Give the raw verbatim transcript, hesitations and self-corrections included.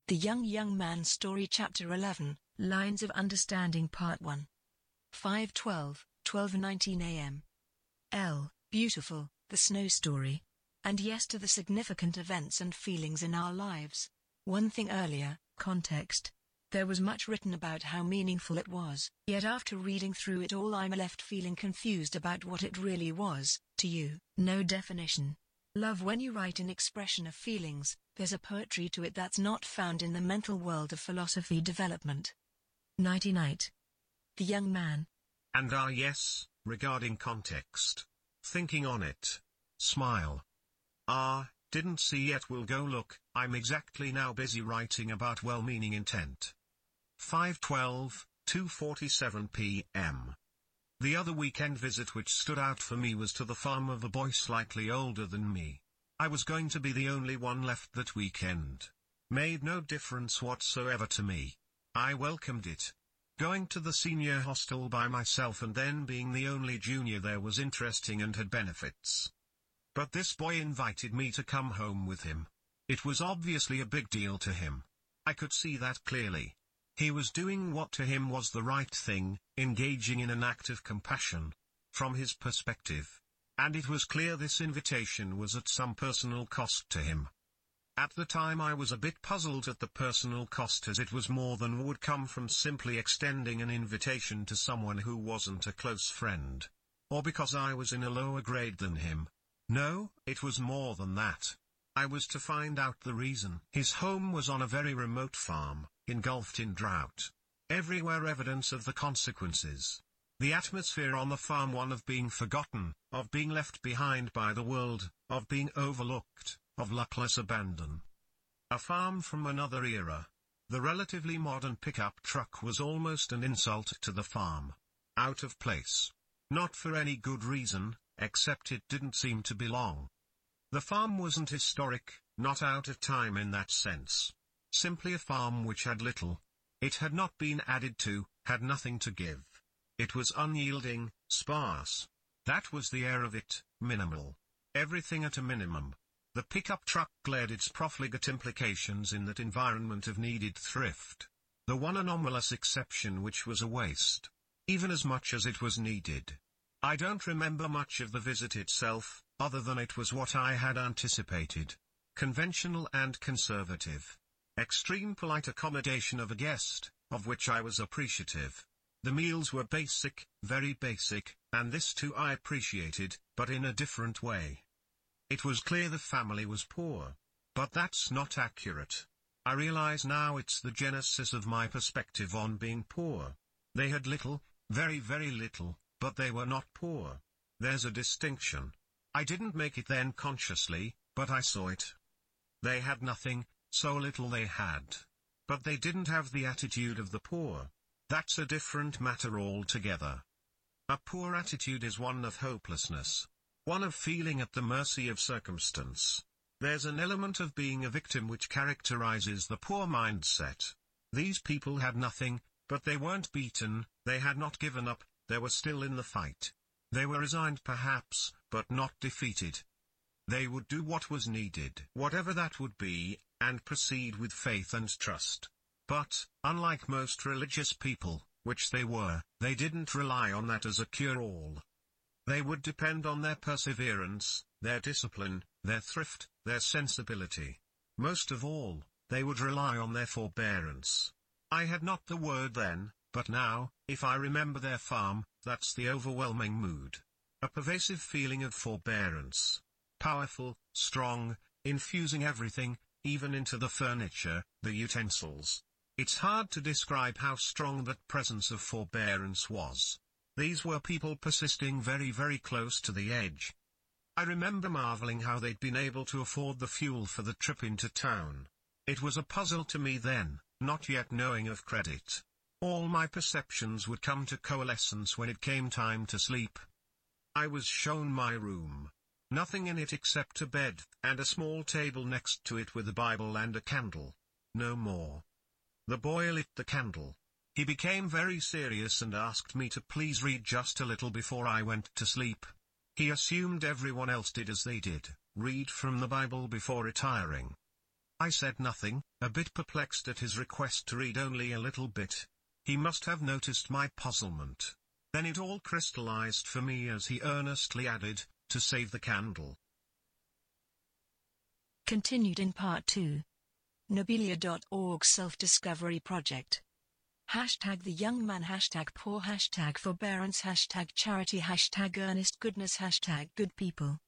The Young Young Man Story Chapter eleven, Lines of Understanding Part one. five twelve, twelve nineteen a m L. Beautiful, the Snow Story. And yes to the significant events and feelings in our lives. One thing earlier, context. There was much written about how meaningful it was, yet after reading through it all I'm left feeling confused about what it really was, to you. No definition. Love, when you write an expression of feelings, there's a poetry to it that's not found in the mental world of philosophy development. Nighty night. The Young Man. And ah yes, regarding context. Thinking on it. Smile. Ah, didn't see yet, will go look, I'm exactly now busy writing about well-meaning intent. five twelve, two forty-seven p m The other weekend visit which stood out for me was to the farm of a boy slightly older than me. I was going to be the only one left that weekend. Made no difference whatsoever to me. I welcomed it. Going to the senior hostel by myself and then being the only junior there was interesting and had benefits. But this boy invited me to come home with him. It was obviously a big deal to him. I could see that clearly. He was doing what to him was the right thing, engaging in an act of compassion. From his perspective. And it was clear this invitation was at some personal cost to him. At the time I was a bit puzzled at the personal cost, as it was more than would come from simply extending an invitation to someone who wasn't a close friend. Or because I was in a lower grade than him. No, it was more than that. I was to find out the reason. His home was on a very remote farm, engulfed in drought. Everywhere evidence of the consequences. The atmosphere on the farm, one of being forgotten, of being left behind by the world, of being overlooked, of luckless abandon. A farm from another era. The relatively modern pickup truck was almost an insult to the farm. Out of place. Not for any good reason, except it didn't seem to belong. The farm wasn't historic, not out of time in that sense. Simply a farm which had little. It had not been added to, had nothing to give. It was unyielding, sparse. That was the air of it, minimal. Everything at a minimum. The pickup truck glared its profligate implications in that environment of needed thrift. The one anomalous exception which was a waste. Even as much as it was needed. I don't remember much of the visit itself, other than it was what I had anticipated. Conventional and conservative. Extreme polite accommodation of a guest, of which I was appreciative. The meals were basic, very basic, and this too I appreciated, but in a different way. It was clear the family was poor. But that's not accurate. I realize now it's the genesis of my perspective on being poor. They had little, very very little, but they were not poor. There's a distinction. I didn't make it then consciously, but I saw it. They had nothing, so little they had. But they didn't have the attitude of the poor. That's a different matter altogether. A poor attitude is one of hopelessness. One of feeling at the mercy of circumstance. There's an element of being a victim which characterizes the poor mindset. These people had nothing, but they weren't beaten, they had not given up, they were still in the fight. They were resigned perhaps, but not defeated. They would do what was needed, whatever that would be, and proceed with faith and trust. But, unlike most religious people, which they were, they didn't rely on that as a cure-all. They would depend on their perseverance, their discipline, their thrift, their sensibility. Most of all, they would rely on their forbearance. I had not the word then, but now, if I remember their farm, that's the overwhelming mood. A pervasive feeling of forbearance. Powerful, strong, infusing everything, even into the furniture, the utensils. It's hard to describe how strong that presence of forbearance was. These were people persisting very very close to the edge. I remember marveling how they'd been able to afford the fuel for the trip into town. It was a puzzle to me then, not yet knowing of credit. All my perceptions would come to coalescence when it came time to sleep. I was shown my room. Nothing in it except a bed, and a small table next to it with a Bible and a candle. No more. The boy lit the candle. He became very serious and asked me to please read just a little before I went to sleep. He assumed everyone else did as they did, read from the Bible before retiring. I said nothing, a bit perplexed at his request to read only a little bit. He must have noticed my puzzlement. Then it all crystallized for me as he earnestly added, to save the candle. Continued in Part two. Nobilia dot org Self-Discovery Project. Hashtag the young man, hashtag poor, hashtag forbearance, hashtag charity, hashtag earnest goodness, hashtag good people.